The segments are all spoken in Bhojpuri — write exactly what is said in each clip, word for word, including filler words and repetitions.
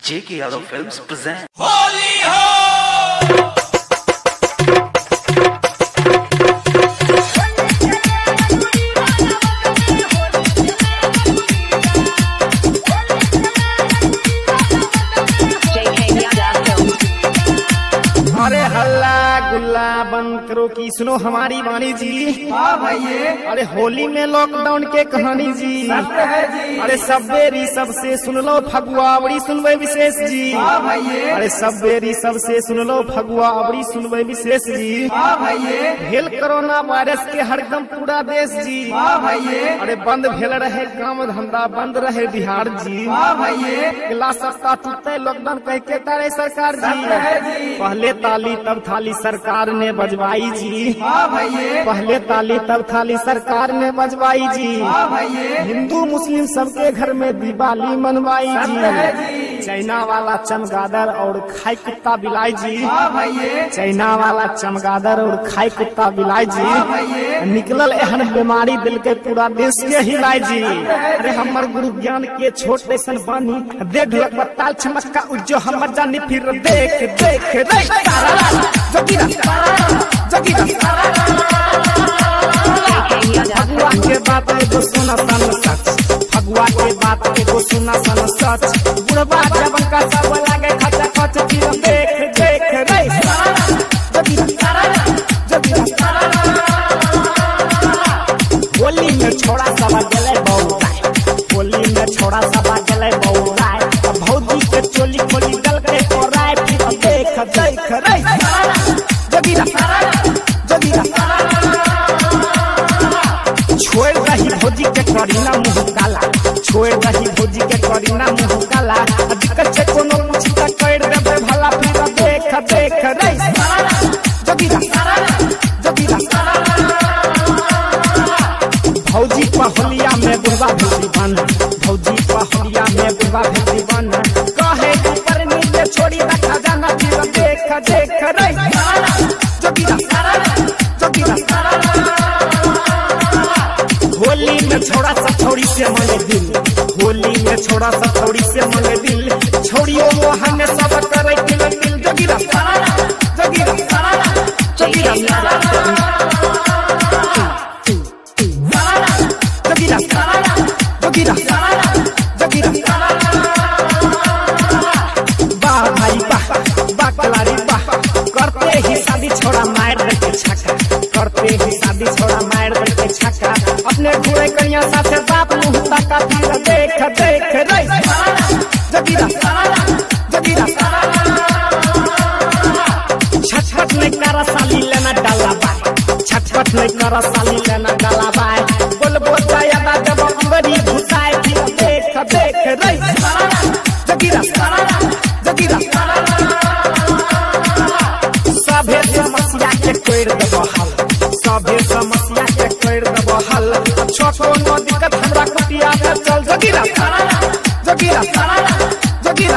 J K Yadav Films present Holi हो। अरे हल्ला गुल्ला बंद करो की सुनो हमारी वाणी जी। हाँ भैया। अरे होली में लॉकडाउन के कहानी जी। है जी। अरे सबेरी सबसे सुन लो फगुआ बड़ी सुनवे विशेष जी। हाँ भैया। अरे सबेरी सबसे सुन लो फगुआ बड़ी सुनवे विशेष जी। हाँ भैया। भेल कोरोना वायरस के हरदम पूरा देश जी। हाँ भैया। अरे बंद भेल रहे काम धंधा बंद रहे बिहार जी। हाँ भैया। अगला सप्ताह टूटते लॉकडाउन कह के तारे सरकार है जी। जी। पहले ताली तब थाली सरकार ने बजवाई जी। हाँ भैया। पहले ताली तब थाली सरकार ने बजवाई जी। हाँ भैया। हिंदू मुस्लिम सबके घर में दिवाली मनवाई है जी। जी। चाइना वाला चमगादड़ और खाई कुत्ता बिलाई जी। हाँ भैया। चाइना वाला चमगादड़ और खाई कुत्ता बिलाई हाँ जी। भैया। निकलल एहन बीमारी दिल के पूरा देश के हिलाई जी। अरे हमर गुरु ज्ञान के छोट ऐसन बानी दे ढोलक बताल चमत्का उज्जो हमर जानी फिर देख देख रे जोगीरा जोगीरा फगुआ के बात एगो सुना सन सच। फगुआ के बात एगो सुना सन सच। बुढ़वा जवन का सब लागे खचा खच फिर देख देख रे जोगीरा जोगीरा होली में छोड़ा सवा गले बौराय। होली में छोड़ा सवा गले बौराय। भौजी के चोली खोली गल के कोराय फिर देख देख रे जोगीरा जोगीरा छोड़ रही भौजी के करीना मुंह काला। छोड़ रही भौजी के करीना मुंह काला। दिक्कत से कोनो कुछ तक कर देबे भला फिर देख देख रे जोगीरा जोगीरा भौजी पहलिया में बुढ़वा भेजी बन। भौजी पहलिया में बुढ़वा भेजी बन। कहे ऊपर नीचे छोड़ी रखा जाना फिर देख देख रे जोगीरा जोगीरा होली में छोड़ा सा छोड़ी से मने दिल। होली में छोड़ा सा छोड़ी से मने दिल। छोड़ियो मोहन में सब करे दिल दिल जोगीरा जोगीरा जोगीरा जोगीरा जोगीरा वाह भाई वाह वाह कलारी वाह। करते ही शादी छोड़ा मार के छक्का। करते ही शादी छोड़ा मार के छक्का। अपने घुरे कन्या साथे बाप मुंह ताका फिर देख देख रे जोगीरा जोगीरा छटपट नहीं करा साली लेना डाला बाय। छटपट नहीं करा साली लेना डाला बाय। बोल बोल जाया दा जब अंगड़ी घुसाए फिर देख देख रे जोगीरा जोगीरा सभे समस्या के कोड़ देबो हल। सभे समस्या के कोड़ देबो हल। छोटो नो दिक्कत हमरा कुटिया में चल जोगीरा जोगीरा जोगीरा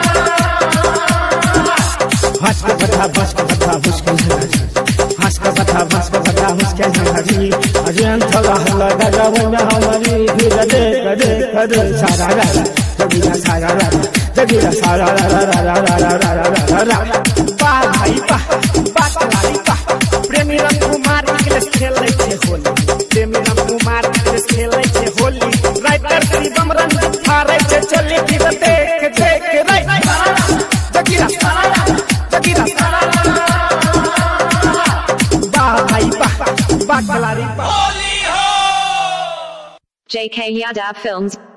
हंस के बता बस के बता मुश्किल है हंस के बता बस के बता मुश्किल है हरी अजन थला हला गजा बना हमारी फिर दे दे दे सारा रा जोगीरा सारा रा जोगीरा सारा रा रा रा रा रा रा रा वाह भाई वाह वाह कलारी वाह। प्रेमी राम कुमार इंग्लिश खेले छे होली। प्रेमी राम कुमार इंग्लिश खेले छे होली। राइटर शिवम रंजित थारे छे चले फिर देख देख रे जोगीरा जोगीरा वाह भाई वाह वाह कलारी वाह। होली हो। J K Yadav Films